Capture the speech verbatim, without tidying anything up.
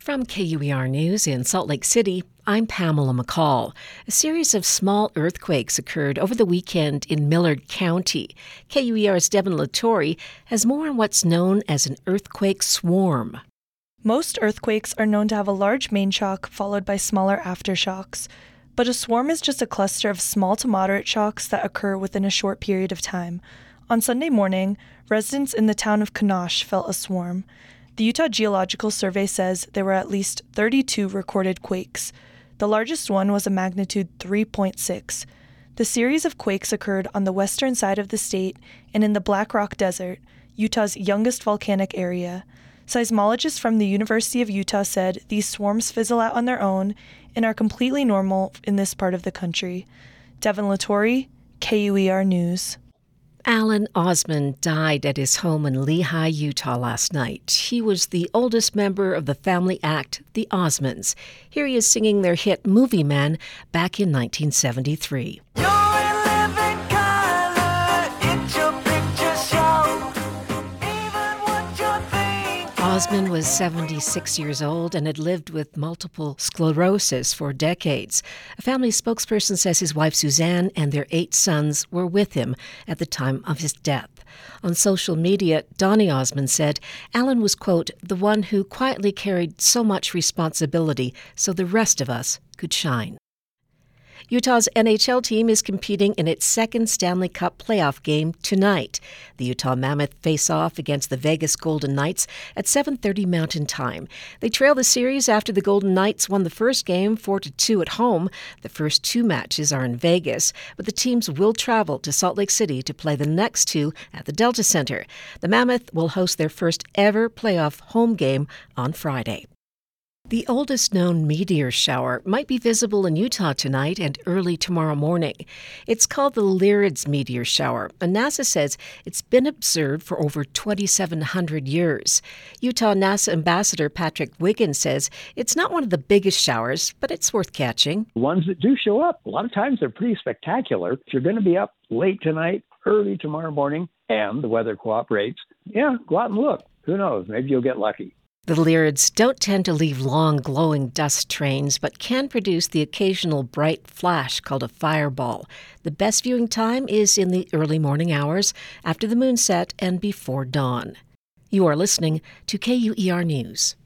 From K U E R News in Salt Lake City, I'm Pamela McCall. A series of small earthquakes occurred over the weekend in Millard County. K U E R's Devin Latourie has more on what's known as an earthquake swarm. Most earthquakes are known to have a large main shock followed by smaller aftershocks, but a swarm is just a cluster of small to moderate shocks that occur within a short period of time. On Sunday morning, residents in the town of Kanosh felt a swarm. The Utah Geological Survey says there were at least thirty-two recorded quakes. The largest one was a magnitude three point six. The series of quakes occurred on the western side of the state and in the Black Rock Desert, Utah's youngest volcanic area. Seismologists from the University of Utah said these swarms fizzle out on their own and are completely normal in this part of the country. Devin Latourie, K U E R News. Alan Osmond died at his home in Lehi, Utah last night. He was the oldest member of the family act, the Osmonds. Here he is singing their hit Movie Man back in nineteen seventy-three. Osmond was seventy-six years old and had lived with multiple sclerosis for decades. A family spokesperson says his wife Suzanne and their eight sons were with him at the time of his death. On social media, Donnie Osmond said Alan was, quote, the one who quietly carried so much responsibility so the rest of us could shine. Utah's N H L team is competing in its second Stanley Cup playoff game tonight. The Utah Mammoth face off against the Vegas Golden Knights at seven thirty Mountain Time. They trail the series after the Golden Knights won the first game four to two at home. The first two matches are in Vegas, but the teams will travel to Salt Lake City to play the next two at the Delta Center. The Mammoth will host their first ever playoff home game on Friday. The oldest known meteor shower might be visible in Utah tonight and early tomorrow morning. It's called the Lyrids meteor shower, and NASA says it's been observed for over twenty-seven hundred years. Utah NASA Ambassador Patrick Wiggins says it's not one of the biggest showers, but it's worth catching. The ones that do show up, a lot of times they're pretty spectacular. If you're going to be up late tonight, early tomorrow morning, and the weather cooperates, yeah, go out and look. Who knows? Maybe you'll get lucky. The Lyrids don't tend to leave long, glowing dust trains, but can produce the occasional bright flash called a fireball. The best viewing time is in the early morning hours, after the moon set and before dawn. You are listening to K U E R News.